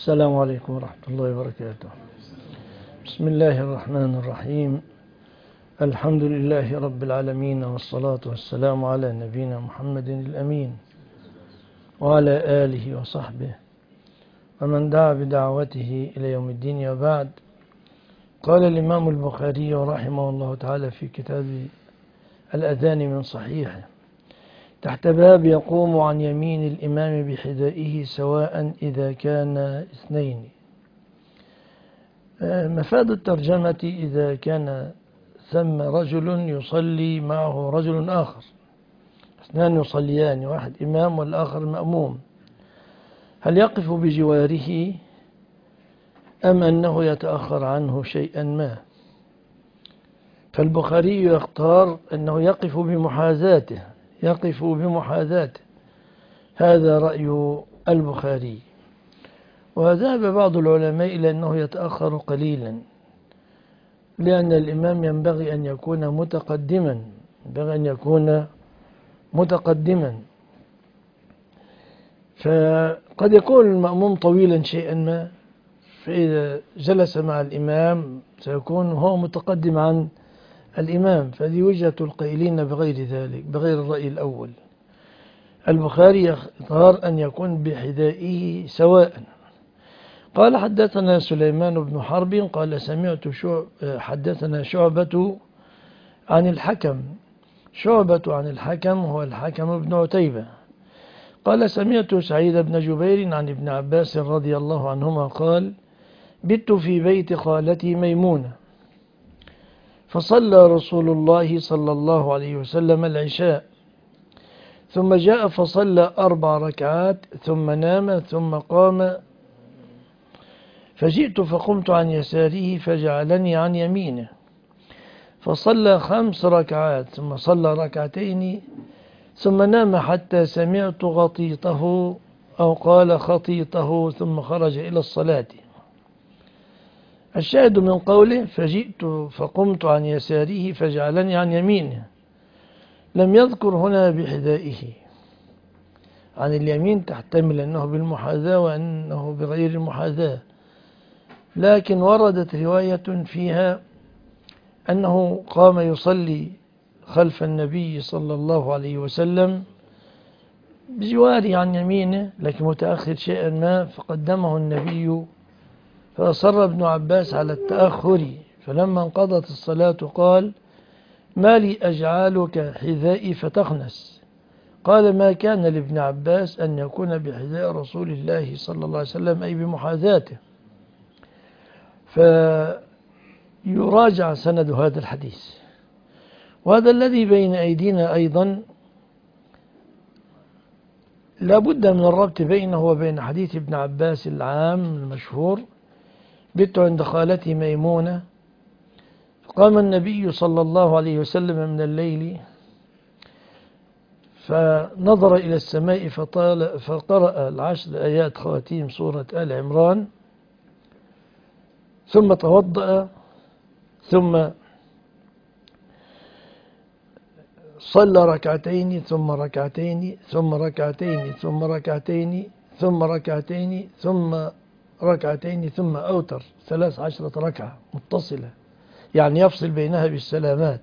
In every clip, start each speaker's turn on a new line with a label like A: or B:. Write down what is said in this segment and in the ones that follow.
A: السلام عليكم ورحمة الله وبركاته. بسم الله الرحمن الرحيم. الحمد لله رب العالمين، والصلاة والسلام على نبينا محمد الأمين وعلى آله وصحبه ومن دعا بدعوته إلى يوم الدين، وبعد. قال الإمام البخاري رحمه الله تعالى في كتاب الأذان من صحيحه تحت باب يقوم عن يمين الإمام بحذائه سواء إذا كان اثنين. مفاد الترجمة: إذا كان ثم رجل يصلي معه رجل آخر، اثنان يصليان، واحد إمام والآخر مأموم، هل يقف بجواره أم أنه يتأخر عنه شيئا ما؟ فالبخاري يختار أنه يقف بمحاذاته، هذا رأي البخاري. وذهب بعض العلماء إلى أنه يتأخر قليلا، لأن الإمام ينبغي أن يكون متقدما، فقد يكون المأموم طويلا شيئا ما، فإذا جلس مع الإمام سيكون هو متقدم عن الإمام، فهذه وجهة القائلين بغير ذلك، بغير الرأي الأول. البخاري يختار أن يكون بحذائه سواء. قال: حدثنا سليمان بن حرب قال حدثنا شعبة عن الحكم هو الحكم بن عتيبة قال: سمعت سعيد بن جبير عن ابن عباس رضي الله عنهما قال: بت في بيت خالتي ميمونة، فصلى رسول الله صلى الله عليه وسلم العشاء، ثم جاء فصلى 4 ركعات، ثم نام، ثم قام، فجئت فقمت عن يساره فجعلني عن يمينه، فصلى 5 ركعات، ثم صلى 2 ركعتين، ثم نام حتى سمعت غطيطه أو قال خطيطه، ثم خرج إلى الصلاة. الشاهد من قوله: فجئت فقمت عن يساره فجعلني عن يمينه، لم يذكر هنا بحذائه. عن اليمين تحتمل أنه بالمحاذاة وأنه بغير المحاذاة، لكن وردت رواية فيها أنه قام يصلي خلف النبي صلى الله عليه وسلم بجواره عن يمينه، لكن متأخر شيئا ما، فقدمه النبي، فأصر ابن عباس على التأخر، فلما انقضت الصلاة قال: ما لي أجعلك حذائي فتخنس؟ قال: ما كان لابن عباس أن يكون بحذاء رسول الله صلى الله عليه وسلم، أي بمحاذاته. فيراجع سند هذا الحديث، وهذا الذي بين أيدينا أيضا لا بد من الربط بينه وبين حديث ابن عباس العام المشهور: بت عند خالتي ميمونة، قام النبي صلى الله عليه وسلم من الليل فنظر إلى السماء فقرأ 10 آيات خواتيم سورة آل عمران، ثم توضأ، ثم صلى 2 ركعتين، ثم ركعتين، ثم ركعتين، ثم ركعتين، ثم ركعتين، ثم ركعتين، ثم أوتر 13 ركعة متصلة، يعني يفصل بينها بالسلامات.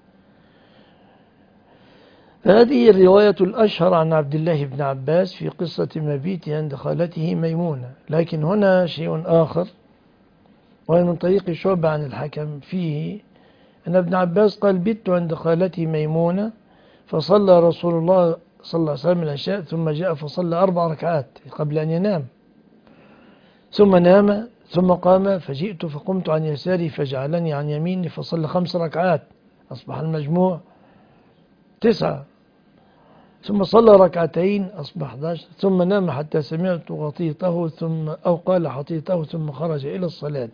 A: هذه الرواية الأشهر عن عبد الله بن عباس في قصة مبيته عند خالته ميمونة، لكن هنا شيء آخر، وهي من طريق شعبة عن الحكم، فيه أن ابن عباس قال: بت عند خالتي ميمونة، فصلى رسول الله صلى الله عليه وسلم العشاء، ثم جاء فصلى 4 ركعات قبل أن ينام، ثم نام، ثم قام، فجئت فقمت عن يساري فجعلني عن يميني، فصلى 5 ركعات، أصبح المجموع 9، ثم صلى 2 ركعتين، أصبح 11، ثم نام حتى سمعت غطيطه أو قال حطيطه، ثم خرج إلى الصلاة.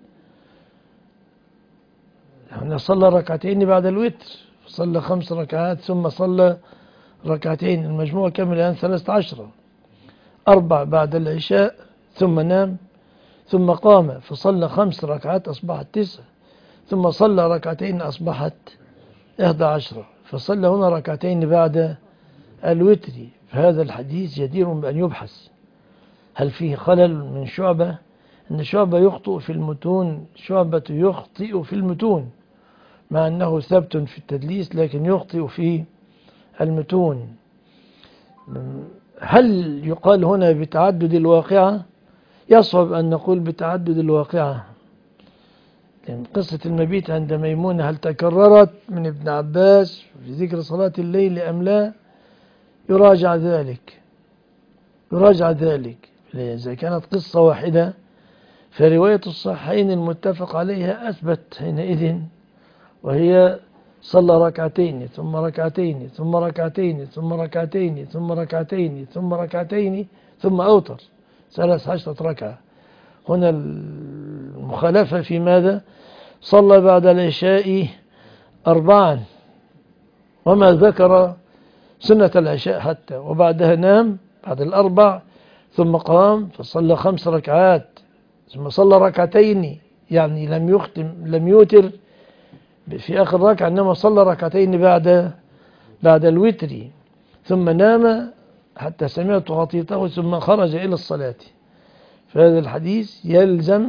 A: يعني صلى 2 ركعتين بعد الوتر، صلى 5 ركعات، ثم صلى 2 ركعتين، المجموع كم الآن 13، 4 بعد العشاء، ثم نام، ثم قام فصلى 5 ركعات، أصبحت 9، ثم صلى 2 ركعتين، أصبحت 11، فصلى هنا 2 ركعتين بعد الوتر. فهذا الحديث جدير بأن يبحث. هل فيه خلل من شعبة؟ أن شعبة يخطئ في المتون، شعبة يخطئ في المتون مع أنه ثبت في التدليس، لكن يخطئ في المتون. هل يقال هنا بتعدد الواقعة؟ يصعب أن نقول بتعدد الواقعة، لأن قصة المبيت عند ميمونة هل تكررت من ابن عباس في ذكر صلاة الليل أم لا؟ يراجع ذلك، يراجع ذلك. إذا كانت قصة واحدة فرواية الصحيحين المتفق عليها أثبت حينئذ، وهي صلى ركعتين ثم ركعتين ثم ركعتين ثم ركعتين ثم ركعتين ثم ركعتين ثم أوتر 13 ركعة. هنا المخالفة في ماذا؟ صلى بعد العشاء 4 وما ذكر سنة العشاء حتى، وبعدها نام بعد 4 ثم قام فصلى 5 ركعات ثم صلى ركعتين، يعني لم يختم لم يوتر في آخر ركعة، إنما صلى ركعتين بعد الوتر، ثم نام حتى سمعت غطيته ثم خرج إلى الصلاة. فهذا الحديث يلزم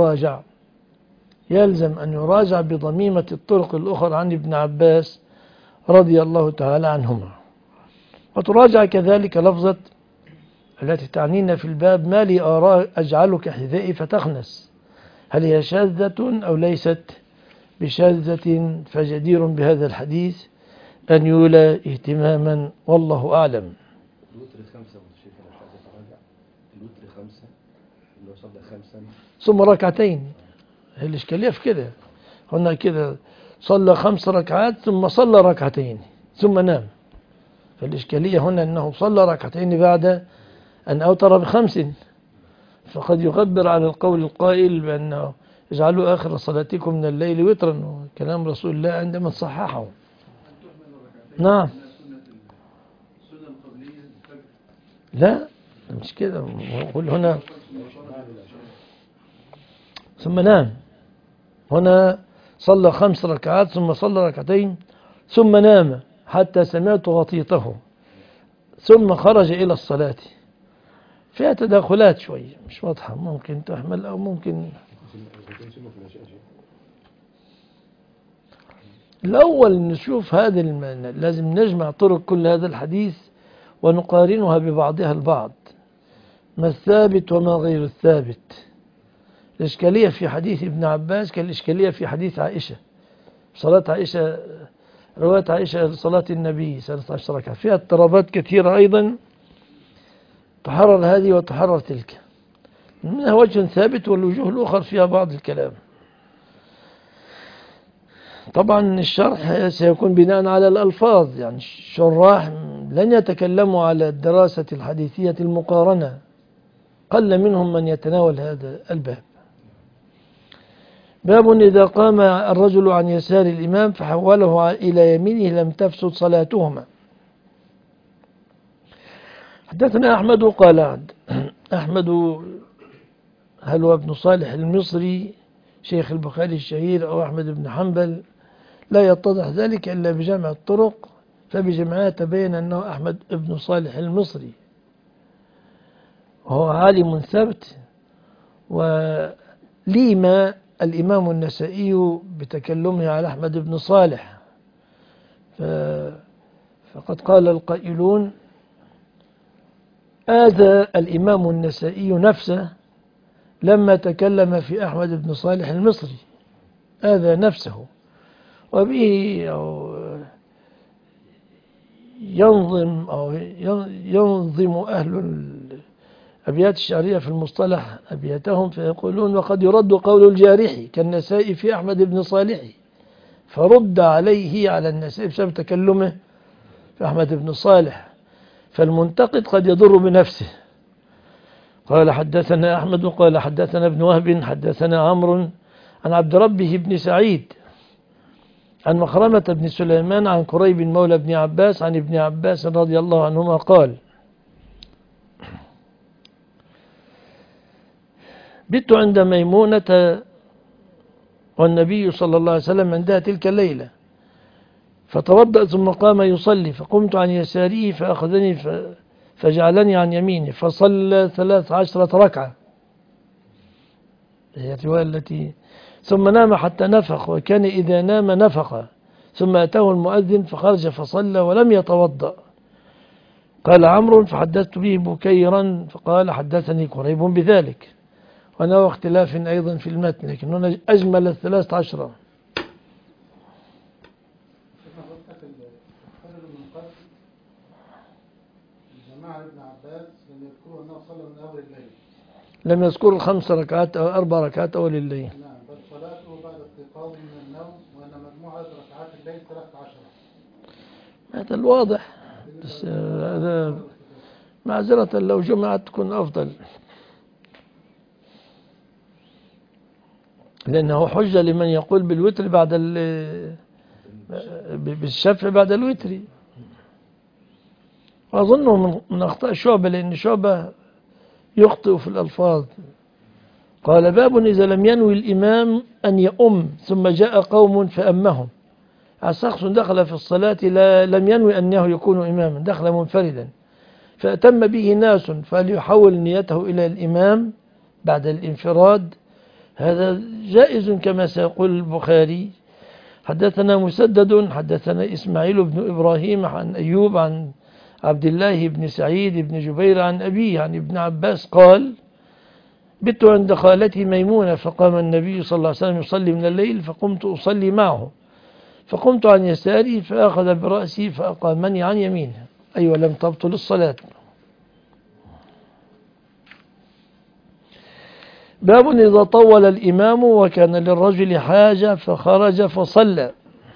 A: أن يراجع بضميمة الطرق الأخرى عن ابن عباس رضي الله تعالى عنهما. وتراجع كذلك لفظة التي تعنينا في الباب: ما لي أرى أجعلك حذائي فتخنس، هل هي شاذة أو ليست بشاذة؟ فجدير بهذا الحديث أن يولى اهتماما، والله أعلم.
B: الوتر 5 الوتر 5 اللي هو صلى 5
A: ثم ركعتين، هي الإشكالية في كده، هنا كده صلى 5 ركعات ثم صلى ركعتين ثم نام. فالإشكالية هنا أنه صلى ركعتين بعد أن أوتر ب5، فقد يغبر على القول القائل بأنه اجعلوا آخر صلاتكم من الليل وترا، كلام رسول الله عندما صححه. نعم، لا مش كده، قل هنا ثم نام. هنا صلى 5 ركعات ثم صلى ركعتين ثم نام حتى سمعت غطيته ثم خرج إلى الصلاة. فيها تداخلات شوية مش واضحة، ممكن تحمل أو ممكن. الأول نشوف هذا المعنى، لازم نجمع طرق كل هذا الحديث ونقارنها ببعضها البعض، ما الثابت وما غير الثابت. الإشكالية في حديث ابن عباس كالإشكالية في حديث عائشة، صلاة عائشة، رواية عائشة صلاة النبي 13 ركعة، فيها اضطرابات كثيرة أيضا، تحرر هذه وتحرر تلك، منها وجه ثابت والوجوه الأخرى فيها بعض الكلام. طبعا الشرح سيكون بناء على الألفاظ، يعني الشراح لن يتكلموا على الدراسة الحديثية المقارنة، قل منهم من يتناول هذا الباب. باب إذا قام الرجل عن يسار الإمام فحوله إلى يمينه لم تفسد صلاتهما. حدثنا أحمد قال أحمد هل هو ابن صالح المصري شيخ البخاري الشهير أو أحمد بن حنبل؟ لا يتضح ذلك إلا بجمع الطرق، فبجمعها تبين أنه أحمد بن صالح المصري، وهو عالم ثبت. وليما الإمام النسائي بتكلمه على أحمد بن صالح، فقد قال القائلون آذى الإمام النسائي نفسه لما تكلم في أحمد بن صالح المصري، آذى نفسه، وبه ينظم أهل الأبيات الشعرية في المصطلح أبياتهم، فيقولون وقد يرد قول الجارح كالنسائي في أحمد بن صالح، فرد عليه على النسائي بسبب تكلمه في أحمد بن صالح، فالمنتقد قد يضر بنفسه. قال حدثنا أحمد قال حدثنا ابن وهب حدثنا عمرو عن عبد ربه بن سعيد عن مخرمة بن سليمان عن قريب مولى ابن عباس عن ابن عباس رضي الله عنهما قال بت عند ميمونة والنبي صلى الله عليه وسلم عندها تلك الليلة، فتوضأ ثم قام يصلي، فقمت عن يساره فأخذني فجعلني عن يمينه فصلى 13 ركعة. هي الرواية التي ثم نام حتى نفخ، وكان إذا نام نفخ، ثم أتاه المؤذن فخرج فصلى ولم يتوضأ. قال عمرو فحدثت به بكيرا فقال حدثني قريب بذلك، ونوى اختلاف أيضا في المتن، لكن هنا أجمل 13.
C: جماعة ابن عباس لم يذكروا أنه صلى من أول الليل.
A: لم يذكر 5 ركعات أو 4 ركعات أول الليل.
C: نعم، بل صلاته بعد استيقاظه من النوم، وأن مجموعة ركعات الليل 13.
A: هذا الواضح، بس هذا معذرة لو جمعت تكون أفضل، لأنه حجة لمن يقول بالوتر بعد بالشفع بعد الوتر. وأظنه من أخطاء شعبة، لأن شعبة يخطئ في الألفاظ. قال باب إذا لم ينوي الإمام أن يؤم ثم جاء قوم فأمهم. شخص دخل في الصلاة لم ينوي أنه يكون إماما، دخل منفردا فأتم به ناس، فليحول نيته إلى الإمام بعد الانفراد، هذا جائز كما سيقول البخاري. حدثنا مسدد حدثنا إسماعيل بن إبراهيم عن أيوب عن عبد الله بن سعيد بن جبير عن أبيه عن ابن عباس قال بت عند خالتي ميمونة، فقام النبي صلى الله عليه وسلم يصلي من الليل، فقمت أصلي معه، فقمت عن يساري فأخذ برأسي فأقامني عن يمينه. أيوة، لم تبطل الصلاة. باب إذا طول الإمام وكان للرجل حاجة فخرج فصلى.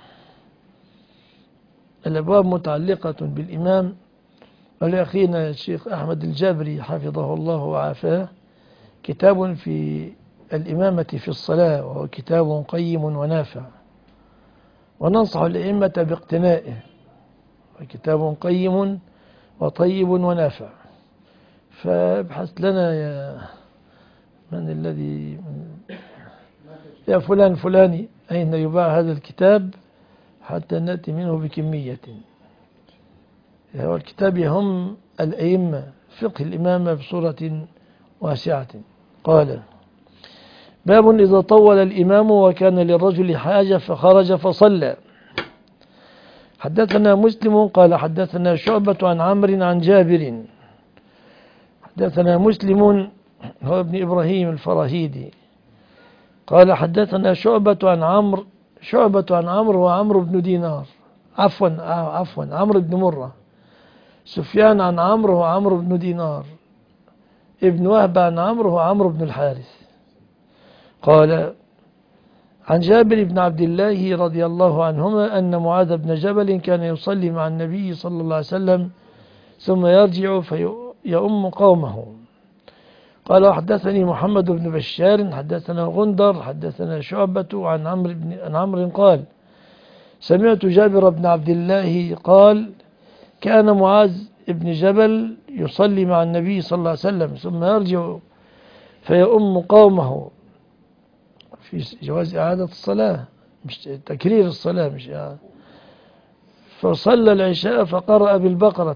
A: الأبواب متعلقة بالإمام، ولأخينا الشيخ أحمد الجابري حفظه الله وعافاه كتاب في الإمامة في الصلاة، وهو كتاب قيم ونافع، وننصح الأئمة باقتنائه، كتاب قيم وطيب ونافع. فابحث لنا يا من الذي يا فلان فلاني أين يباع هذا الكتاب حتى نأتي منه بكمية. هو الكتاب يهم الأئمة فقه الإمامة بصورة واسعة. قال باب إذا طول الإمام وكان للرجل حاجة فخرج فصلى. حدثنا مسلم قال حدثنا شعبة عن عمرو عن جابر. حدثنا مسلم هو ابن إبراهيم الفراهيدي قال حدثنا شعبة عن عمرو وعمرو بن دينار عفوا عمرو بن مرة. سفيان عن عمرو وعمرو بن دينار. ابن وهب عن عمرو وعمرو بن الحارث. قال عن جابر بن عبد الله رضي الله عنهما أن معاذ بن جبل كان يصلي مع النبي صلى الله عليه وسلم ثم يرجع فيؤم قومه. قال حدثني محمد بن بشار حدثنا غندر حدثنا شعبة عن عمرو قال سمعت جابر بن عبد الله قال كان معاذ بن جبل يصلي مع النبي صلى الله عليه وسلم ثم يرجع فيؤم قومه، في جواز إعادة الصلاة مش تكرير الصلاة مش إعادة. فصلى العشاء فقرأ بالبقرة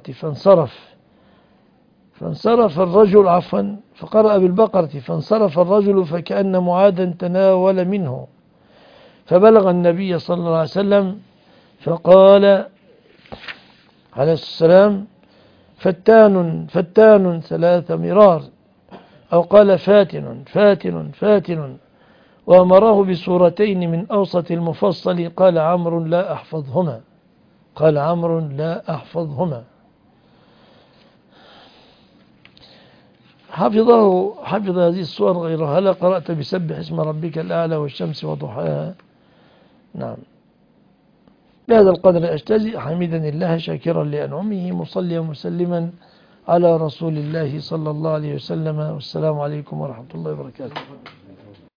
A: فانصرف الرجل فقرأ بالبقرة فانصرف الرجل فكأن معاذا تناول منه، فبلغ النبي صلى الله عليه وسلم فقال عليه السلام فتان 3 مرار، أو قال فاتن وأمره بسورتين من أوسط المفصل. قال عمرو لا أحفظهما. حفظ هذه السور غيرها. هل قرأت بسبح اسم ربك الأعلى والشمس وضحاها؟ نعم. بهذا القدر أجتزئ حميدا الله شاكرا لأنعمه مصليا ومسلما على رسول الله صلى الله عليه وسلم. والسلام عليكم ورحمة الله وبركاته.